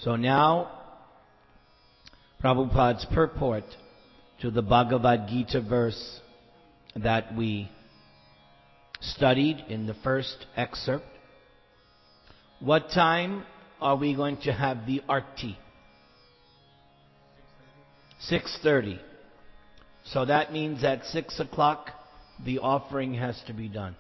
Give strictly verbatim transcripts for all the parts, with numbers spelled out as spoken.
So now, Prabhupada's purport to the Bhagavad Gita verse that we studied in the first excerpt. What time are we going to have the arti? six thirty. So that means at six o'clock the offering has to be done.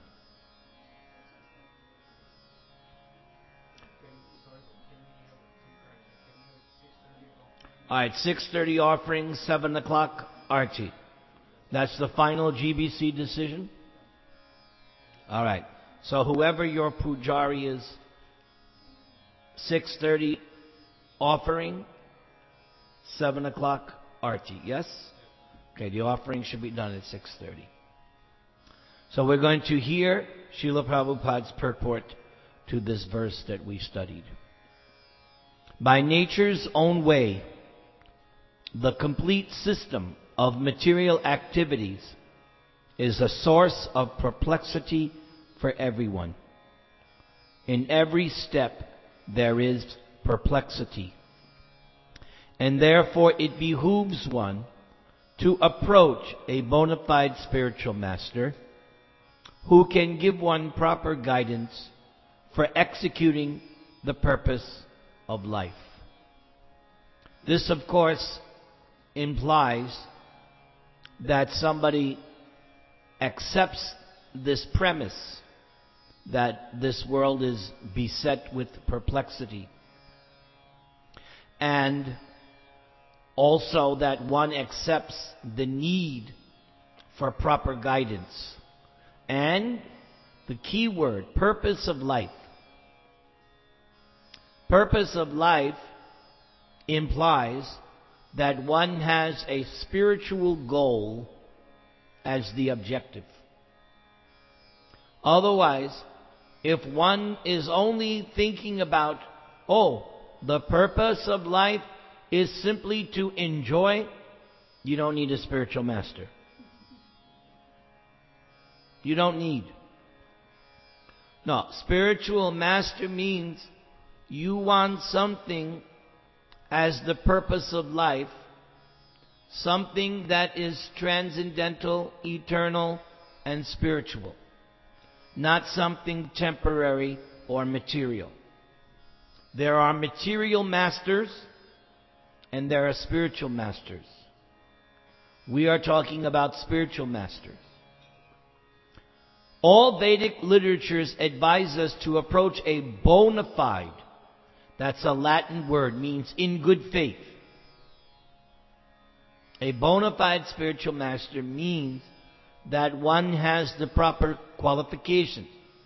Alright, six thirty offering, seven o'clock arti. That's the final G B C decision? Alright, so whoever your pujari is, six thirty offering, seven o'clock arti, yes? Okay, the offering should be done at six thirty. So we're going to hear Srila Prabhupada's purport to this verse that we studied. By nature's own way, the complete system of material activities is a source of perplexity for everyone. In every step there is perplexity. And therefore it behooves one to approach a bona fide spiritual master who can give one proper guidance for executing the purpose of life. This, of course, implies that somebody accepts this premise that this world is beset with perplexity, and also that one accepts the need for proper guidance. And the key word, purpose of life. Purpose of life implies that one has a spiritual goal as the objective. Otherwise, if one is only thinking about, oh, the purpose of life is simply to enjoy, you don't need a spiritual master. You don't need. No, spiritual master means you want something as the purpose of life, something that is transcendental, eternal, and spiritual, not something temporary or material. There are material masters and there are spiritual masters. We are talking about spiritual masters. All Vedic literatures advise us to approach a bona fide, that's a Latin word, means in good faith. A bona fide spiritual master means that one has the proper qualifications.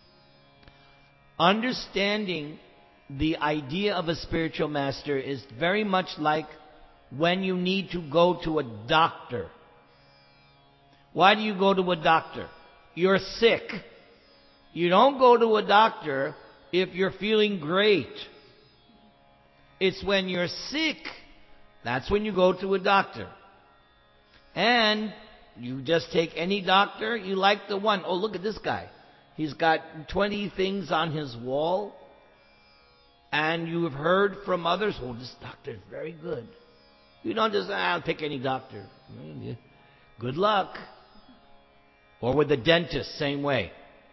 Understanding the idea of a spiritual master is very much like when you need to go to a doctor. Why do you go to a doctor? You're sick. You don't go to a doctor if you're feeling great. It's when you're sick, that's when you go to a doctor. And you just take any doctor, you like the one. Oh, look at this guy. He's got twenty things on his wall. And you've heard from others, oh, this doctor is very good. You don't just, ah, I'll pick any doctor. Good luck. Or with the dentist, same way.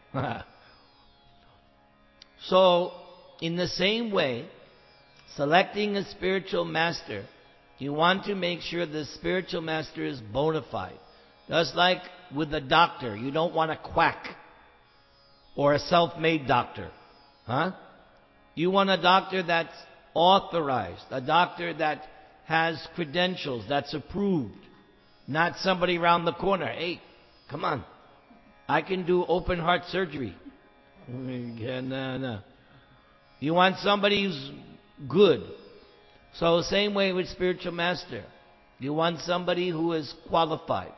So, in the same way, selecting a spiritual master, you want to make sure the spiritual master is bona fide. Just like with a doctor, you don't want a quack or a self-made doctor. Huh? You want a doctor that's authorized, a doctor that has credentials, that's approved. Not somebody around the corner. Hey, come on. I can do open heart surgery. Yeah, no, no. You want somebody who's good. So same way with spiritual master. You want somebody who is qualified.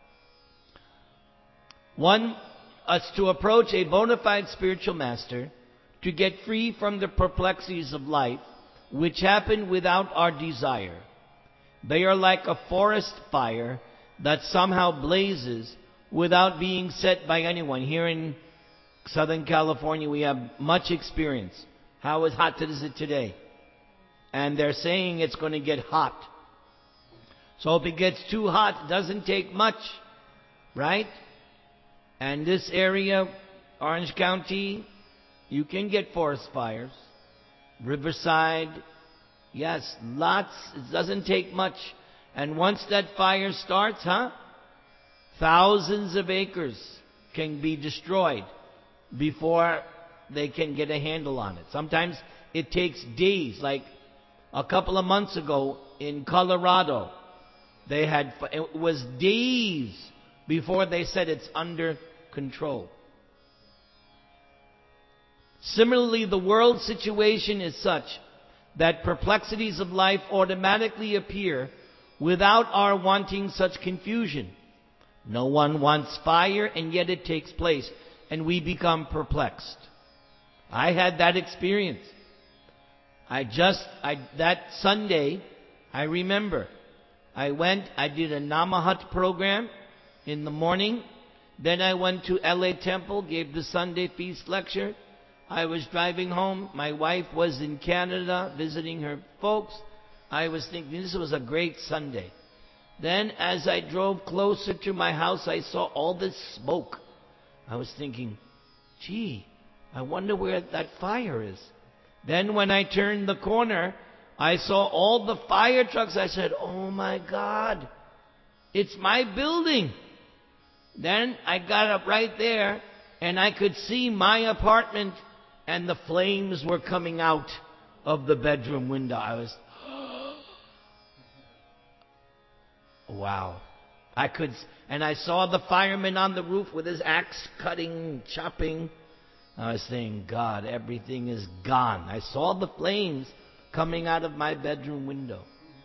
One, us to approach a bona fide spiritual master to get free from the perplexities of life, which happen without our desire. They are like a forest fire that somehow blazes without being set by anyone. Here in Southern California, we have much experience. How is hot is it today? And they're saying it's going to get hot. So if it gets too hot, it doesn't take much, right? And this area, Orange County, you can get forest fires. Riverside, yes, lots. It doesn't take much. And once that fire starts, huh? Thousands of acres can be destroyed before they can get a handle on it. Sometimes it takes days. Like a couple of months ago in Colorado, they had, it was days before they said it's under control. Similarly, the world situation is such that perplexities of life automatically appear without our wanting such confusion. No one wants fire, and yet it takes place, and we become perplexed. I had that experience. I just, I, that Sunday, I remember, I went, I did a Namahat program in the morning. Then I went to L A Temple, gave the Sunday Feast lecture. I was driving home. My wife was in Canada visiting her folks. I was thinking this was a great Sunday. Then as I drove closer to my house, I saw all this smoke. I was thinking, gee, I wonder where that fire is. Then when I turned the corner, I saw all the fire trucks. I said, oh my God, it's my building. Then I got up right there and I could see my apartment and the flames were coming out of the bedroom window. I was, wow. I could, and I saw the fireman on the roof with his axe cutting, chopping. I was saying, God, everything is gone. I saw the flames coming out of my bedroom window.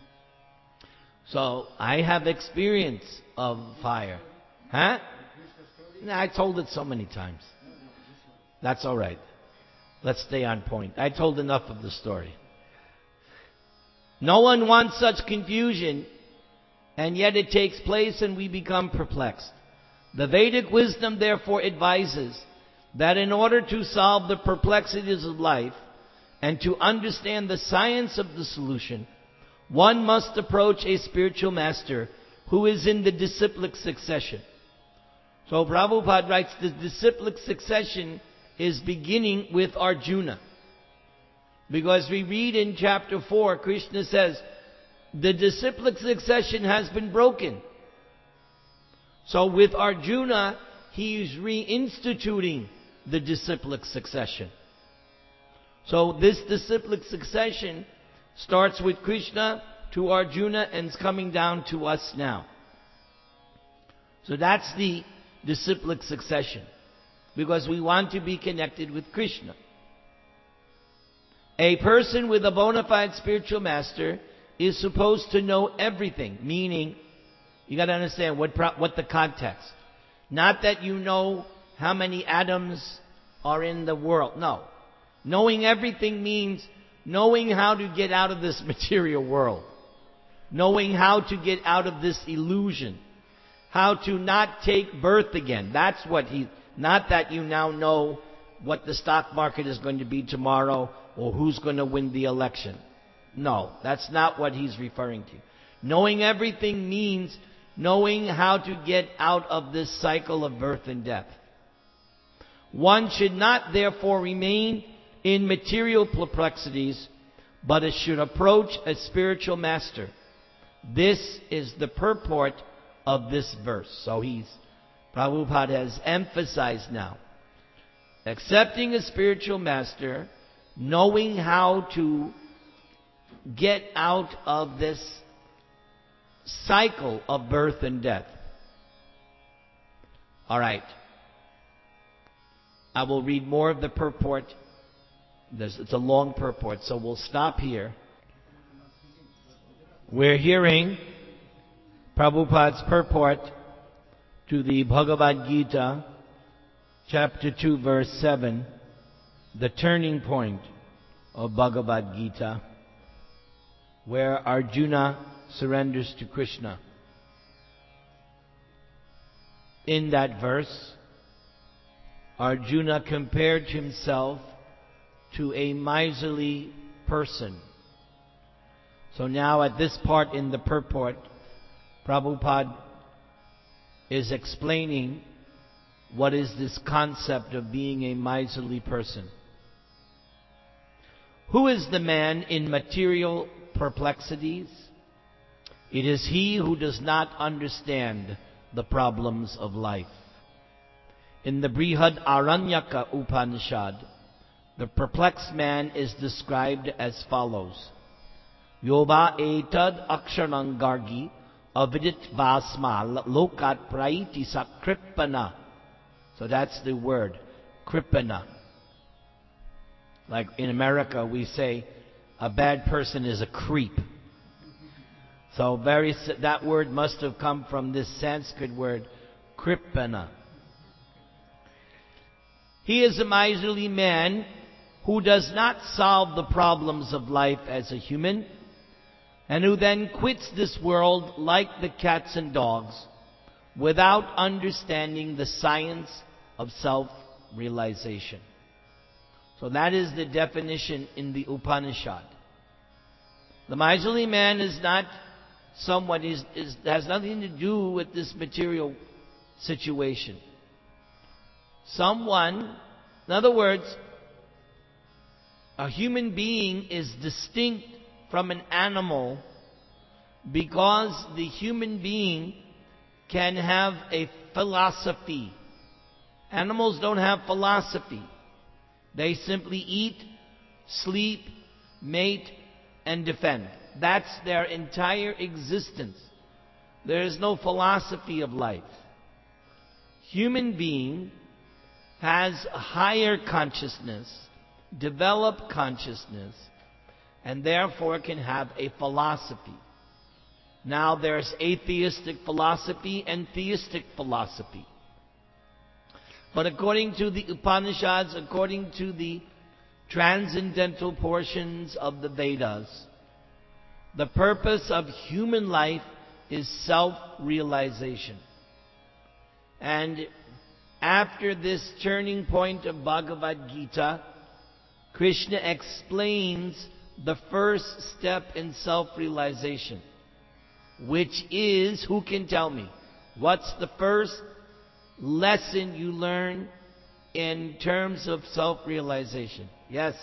So I have experience of fire. Huh? No, I told it so many times. That's all right. Let's stay on point. I told enough of the story. No one wants such confusion, and yet it takes place and we become perplexed. The Vedic wisdom therefore advises that in order to solve the perplexities of life and to understand the science of the solution, one must approach a spiritual master who is in the disciplic succession. So Prabhupada writes the disciplic succession is beginning with Arjuna. Because we read in chapter four, Krishna says, the disciplic succession has been broken. So with Arjuna, he is reinstituting the disciplic succession. So this disciplic succession starts with Krishna to Arjuna and is coming down to us now. So that's the disciplic succession, because we want to be connected with Krishna. A person with a bona fide spiritual master is supposed to know everything, meaning you got to understand what pro- what the context. Not that you know how many atoms are in the world. No. Knowing everything means knowing how to get out of this material world. Knowing how to get out of this illusion. How to not take birth again. That's what he, not that you now know what the stock market is going to be tomorrow or who's going to win the election. No, that's not what he's referring to. Knowing everything means knowing how to get out of this cycle of birth and death. One should not therefore remain in material perplexities, but it should approach a spiritual master. This is the purport of this verse. So he's, Prabhupada has emphasized now, accepting a spiritual master, knowing how to get out of this cycle of birth and death. All right. I will read more of the purport. There's, it's a long purport, so we'll stop here. We're hearing Prabhupada's purport to the Bhagavad Gita, chapter two, verse seven, the turning point of Bhagavad Gita, where Arjuna surrenders to Krishna. In that verse, Arjuna compared himself to a miserly person So now at this part in the purport, Prabhupada is explaining what is this concept of being a miserly person. Who is the man in material perplexities? It is he who does not understand the problems of life. In the Brihad Aranyaka Upanishad, the perplexed man is described as follows. Yoba etad aksharan gargi avidit vasma lokat praiti sakripana. So that's the word, kripana. Like in America we say, a bad person is a creep. So very that word must have come from this Sanskrit word, kripana. He is a miserly man who does not solve the problems of life as a human, and who then quits this world like the cats and dogs without understanding the science of self-realization. So that is the definition in the Upanishad. The miserly man is not someone, is, is, has nothing to do with this material situation. Someone, in other words, a human being is distinct from an animal because the human being can have a philosophy. Animals don't have philosophy. They simply eat, sleep, mate, and defend. That's their entire existence. There is no philosophy of life. Human being has a higher consciousness, developed consciousness, and therefore can have a philosophy. Now there's atheistic philosophy and theistic philosophy. But according to the Upanishads, according to the transcendental portions of the Vedas, the purpose of human life is self-realization. And after this turning point of Bhagavad Gita, Krishna explains the first step in self-realization, which is, who can tell me, what's the first lesson you learn in terms of self-realization? Yes?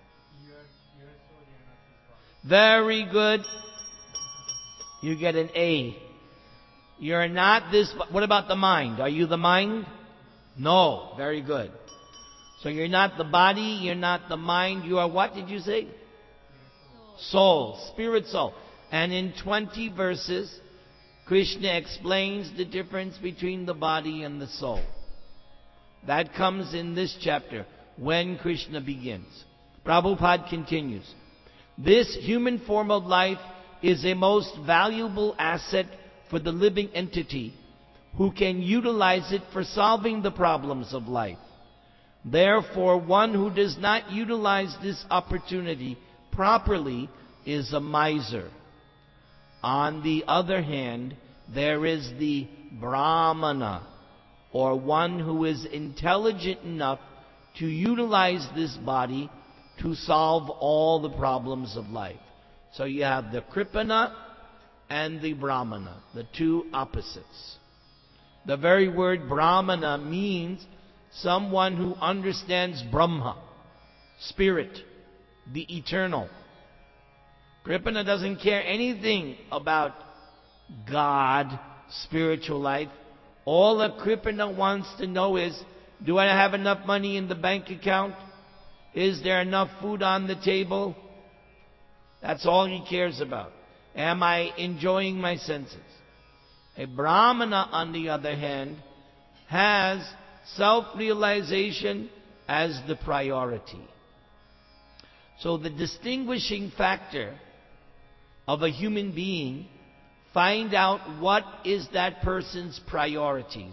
Very good. You get an A. You're not this, what about the mind? Are you the mind? No. Very good. So you're not the body, you're not the mind, you are what did you say? Soul. Spirit soul. And in twenty verses, Krishna explains the difference between the body and the soul. That comes in this chapter, when Krishna begins. Prabhupada continues. This human form of life is a most valuable asset for the living entity who can utilize it for solving the problems of life. Therefore, one who does not utilize this opportunity properly is a miser. On the other hand, there is the Brahmana, or one who is intelligent enough to utilize this body to solve all the problems of life. So you have the Kripana and the Brahmana, the two opposites. The very word Brahmana means someone who understands Brahma, spirit, the eternal. Kripana doesn't care anything about God, spiritual life. All a Kripana wants to know is, do I have enough money in the bank account? Is there enough food on the table? That's all he cares about. Am I enjoying my senses? A Brahmana, on the other hand, has self-realization as the priority. So the distinguishing factor of a human being, find out what is that person's priorities.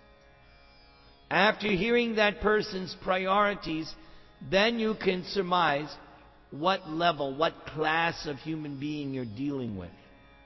After hearing that person's priorities, then you can surmise what level, what class of human being you're dealing with.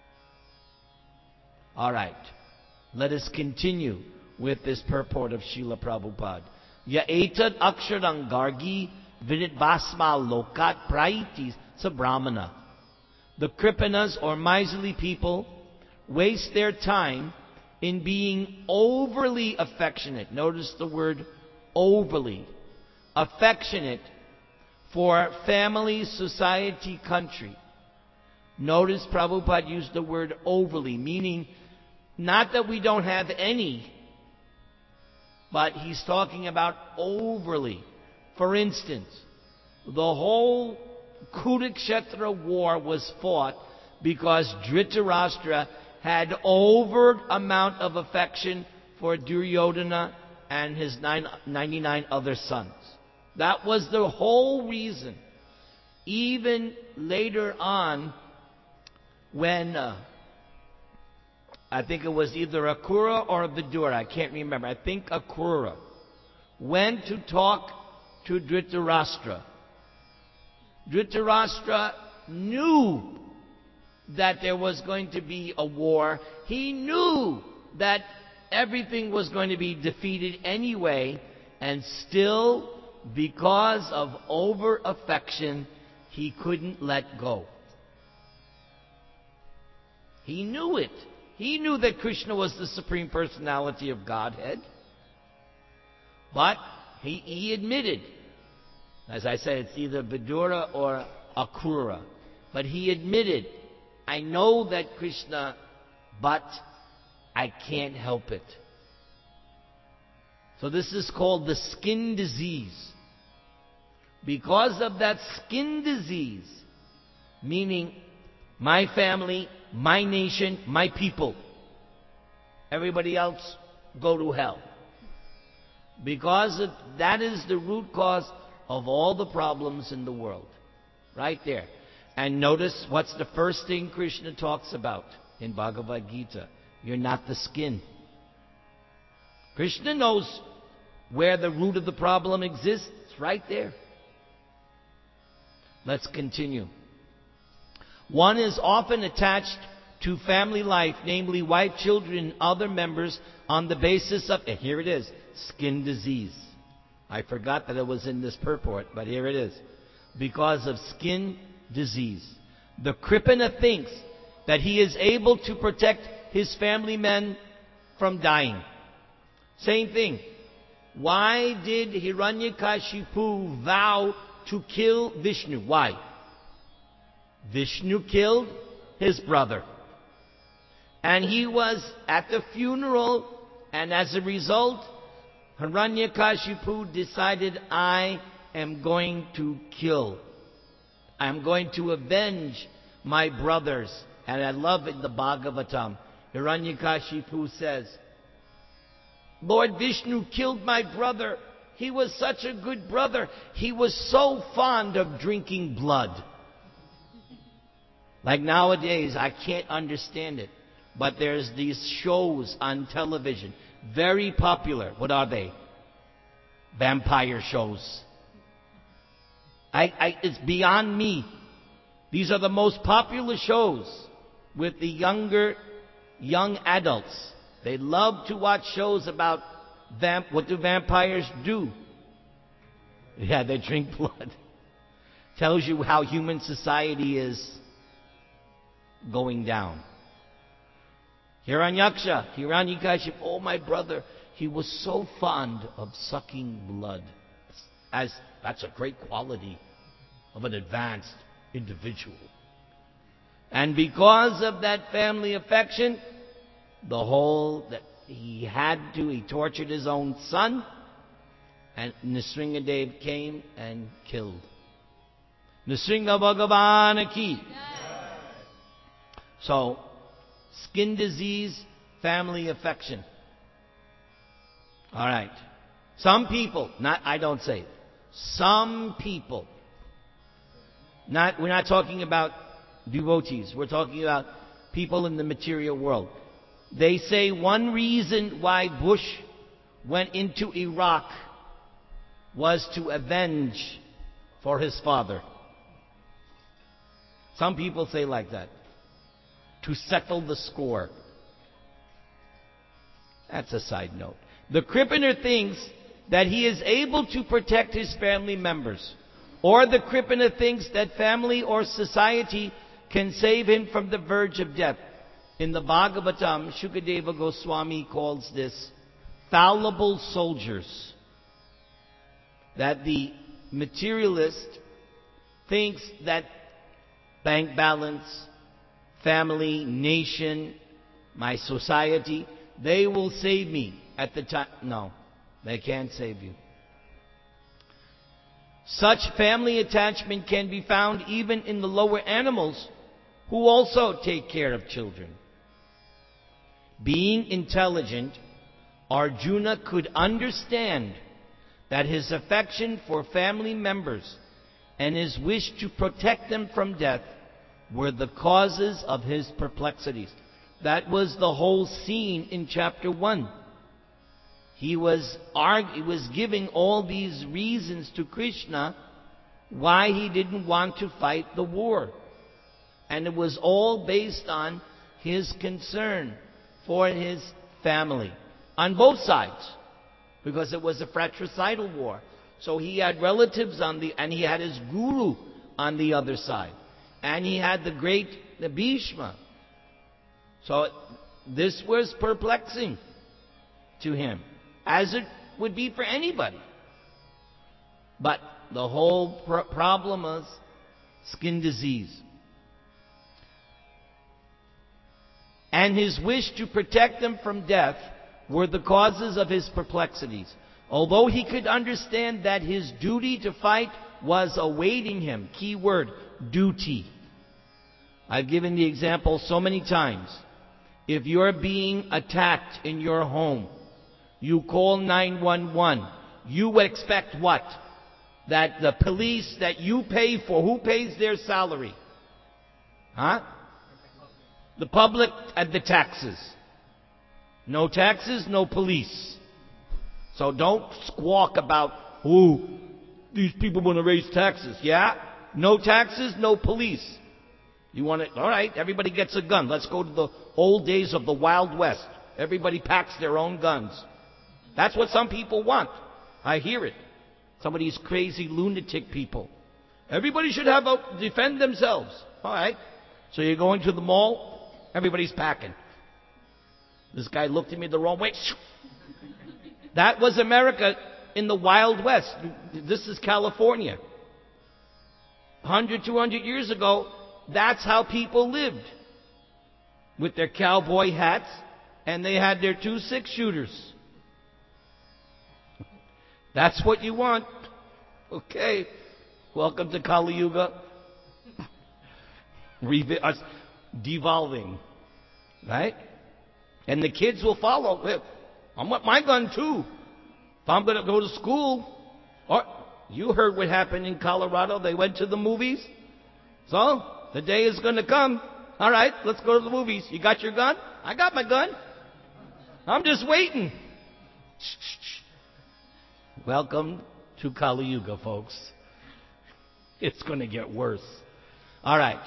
All right. Let us continue with this purport of Srila Prabhupada. Ya etad aksharang gargi vidit basma lokat praitis sa brahmana. The Kripanas, or miserly people, waste their time in being overly affectionate. Notice the word overly. Affectionate for family, society, country. Notice Prabhupada used the word overly, meaning not that we don't have any, but he's talking about overly. For instance, the whole Kurukshetra war was fought because Dhritarashtra had over amount of affection for Duryodhana and his nine, ninety-nine other sons. That was the whole reason. Even later on, when uh, I think it was either Akrura or Vidura, I can't remember, I think Akrura, went to talk to Dhritarashtra. Dhritarashtra knew that there was going to be a war. He knew that everything was going to be defeated anyway, and still, because of over affection, he couldn't let go. He knew it. He knew that Krishna was the Supreme Personality of Godhead. But he, he admitted, as I said, it's either Vidura or Akrura. But he admitted, I know that Krishna, but I can't help it. So this is called the skin disease. Because of that skin disease, meaning my family, my nation, my people, everybody else go to hell. Because of, that is the root cause of all the problems in the world. Right there. And notice what's the first thing Krishna talks about in Bhagavad Gita. You're not the skin. Krishna knows where the root of the problem exists. It's right there. Let's continue. One is often attached to family life, namely wife, children, and other members, on the basis of, and here it is, skin disease. I forgot that it was in this purport, but here it is. Because of skin disease. The Kripana thinks that he is able to protect his family men from dying. Same thing. Why did Hiranyakashipu vow to kill Vishnu? Why? Vishnu killed his brother. And he was at the funeral, and as a result, Hiranyakashipu decided, I am going to kill. I am going to avenge my brothers. And I love in the Bhagavatam, Hiranyakashipu says, Lord Vishnu killed my brother. He was such a good brother. He was so fond of drinking blood. Like nowadays, I can't understand it. But there's these shows on television, very popular. What are they? Vampire shows. I, I, it's beyond me. These are the most popular shows with the younger, young adults. They love to watch shows about vamp, what do vampires do? Yeah, they drink blood. Tells you how human society is going down. Hiranyaksha, Hiranyakashipu, oh my brother, he was so fond of sucking blood. As that's a great quality of an advanced individual. And because of that family affection, the whole that he had to, he tortured his own son, and Nrsingadev came and killed. Nrsinga Bhagavan ki. So, skin disease, family affection. All right. Some people, not I don't say it, some people, not we're not talking about devotees, we're talking about people in the material world. They say one reason why Bush went into Iraq was to avenge for his father. Some people say like that. To settle the score. That's a side note. The Kripaner thinks that he is able to protect his family members. Or the Kripaner thinks that family or society can save him from the verge of death. In the Bhagavatam, Shukadeva Goswami calls this fallible soldiers. That the materialist thinks that bank balance, family, nation, my society, they will save me at the time. No, they can't save you. Such family attachment can be found even in the lower animals who also take care of children. Being intelligent, Arjuna could understand that his affection for family members and his wish to protect them from death were the causes of his perplexities. That was the whole scene in chapter one. He was, arg- he was giving all these reasons to Krishna why he didn't want to fight the war. And it was all based on his concern for his family. On both sides. Because it was a fratricidal war. So he had relatives on the, and he had his guru on the other side. And he had the great the Bhishma. So this was perplexing to him, as it would be for anybody. But the whole pr- problem was skin disease. And his wish to protect them from death were the causes of his perplexities. Although he could understand that his duty to fight was awaiting him. Key word, duty. I've given the example so many times. If you're being attacked in your home, you call nine one one. You expect what? That the police that you pay for, who pays their salary? Huh? The public and the taxes. No taxes, no police. So don't squawk about, ooh, these people want to raise taxes. Yeah? No taxes, no police. You want it? All right, everybody gets a gun. Let's go to the old days of the Wild West. Everybody packs their own guns. That's what some people want. I hear it. Some of these crazy lunatic people. Everybody should have a, defend themselves. All right. So you're going to the mall, everybody's packing. This guy looked at me the wrong way. That was America in the Wild West. This is California. one hundred, two hundred years ago, that's how people lived. With their cowboy hats, and they had their two six-shooters. That's what you want. Okay. Welcome to Kali Yuga. Revi- uh, devolving. Right? And the kids will follow. I want my gun too. If I'm going to go to school. Or, you heard what happened in Colorado. They went to the movies. So, the day is going to come. All right, let's go to the movies. You got your gun? I got my gun. I'm just waiting. Shh, shh, shh. Welcome to Kali Yuga, folks. It's going to get worse. All right.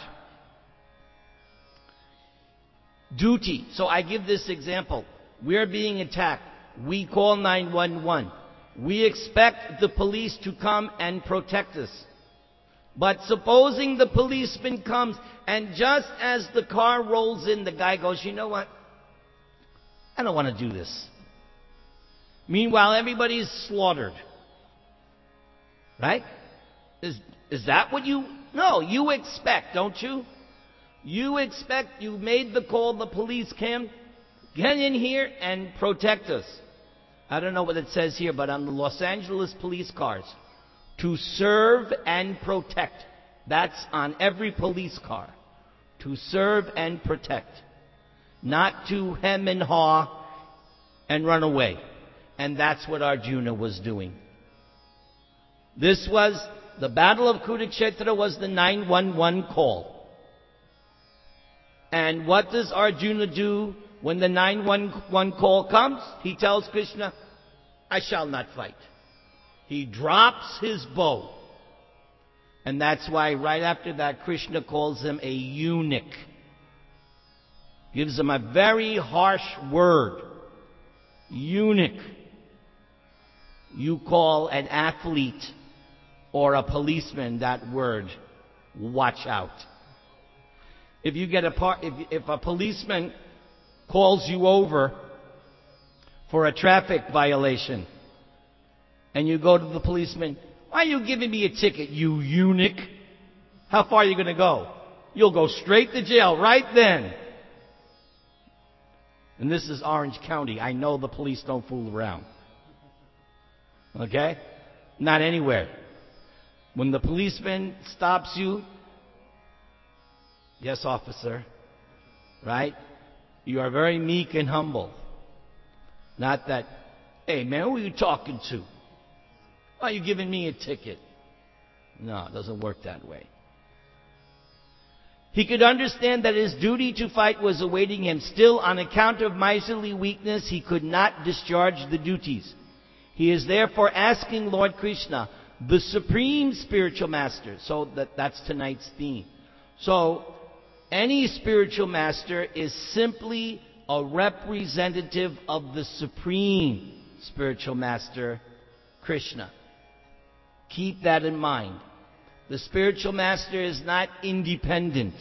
Duty. So I give this example. We're being attacked. We call nine one one. We expect the police to come and protect us. But supposing the policeman comes, and just as the car rolls in, the guy goes, you know what? I don't want to do this. Meanwhile, everybody's slaughtered. Right? Is, is that what you... No, you expect, don't you? You expect, you made the call, the police came, get in here and protect us. I don't know what it says here, but on the Los Angeles police cars, to serve and protect. That's on every police car. To serve and protect. Not to hem and haw and run away. And that's what Arjuna was doing. This was, the Battle of Kurukshetra was the nine one one call. And what does Arjuna do when the nine one one call comes? He tells Krishna, I shall not fight. He drops his bow. And that's why right after that, Krishna calls him a eunuch. Gives him a very harsh word. Eunuch. You call an athlete or a policeman that word. Watch out. If you get a par- if, if a policeman calls you over for a traffic violation, and you go to the policeman, "Why are you giving me a ticket, you eunuch?" How far are you going to go? You'll go straight to jail right then. And this is Orange County. I know the police don't fool around. Okay? Not anywhere. When the policeman stops you, "Yes, officer," right? You are very meek and humble. Not that, "Hey, man, who are you talking to? Why are you giving me a ticket?" No, it doesn't work that way. He could understand that his duty to fight was awaiting him. Still, on account of miserly weakness, he could not discharge the duties. He is therefore asking Lord Krishna, the Supreme Spiritual Master. So that, that's tonight's theme. So, any spiritual master is simply a representative of the Supreme Spiritual Master, Krishna. Keep that in mind. The spiritual master is not independent.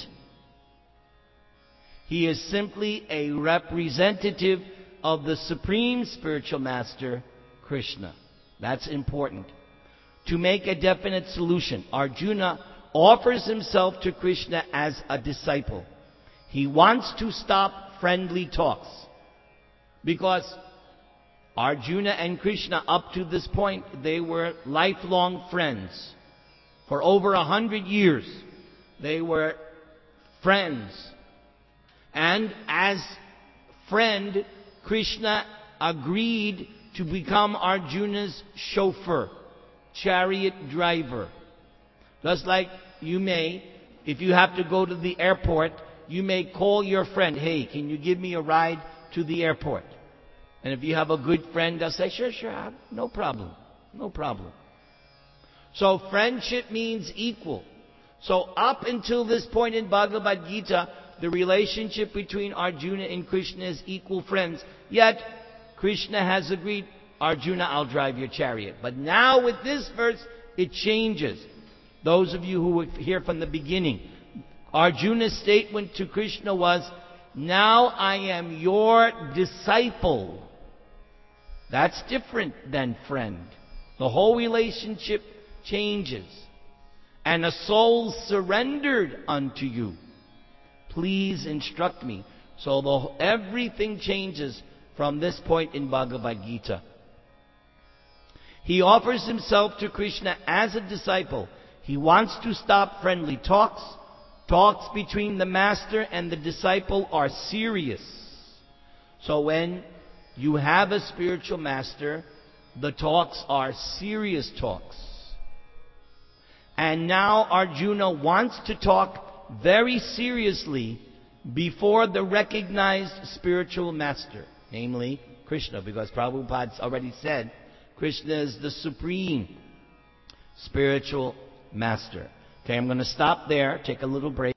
He is simply a representative of the Supreme Spiritual Master, Krishna. That's important. To make a definite solution, Arjuna offers himself to Krishna as a disciple. He wants to stop friendly talks, because Arjuna and Krishna, up to this point, they were lifelong friends. For over a hundred years, they were friends. And as friend, Krishna agreed to become Arjuna's chauffeur, chariot driver. Just like you may, if you have to go to the airport, you may call your friend, "Hey, can you give me a ride to the airport?" And if you have a good friend, they'll say, "Sure, sure, no problem, no problem." So friendship means equal. So up until this point in Bhagavad Gita, the relationship between Arjuna and Krishna is equal friends. Yet, Krishna has agreed, "Arjuna, I'll drive your chariot." But now with this verse, it changes. Those of you who were here from the beginning, Arjuna's statement to Krishna was, "Now I am your disciple." That's different than friend. The whole relationship changes. "And a soul surrendered unto you. Please instruct me." So the, everything changes from this point in Bhagavad Gita. He offers himself to Krishna as a disciple. He wants to stop friendly talks. Talks between the master and the disciple are serious. So when you have a spiritual master, the talks are serious talks. And now Arjuna wants to talk very seriously before the recognized spiritual master, namely Krishna, because Prabhupada's already said Krishna is the supreme spiritual master. Okay, I'm going to stop there, take a little break.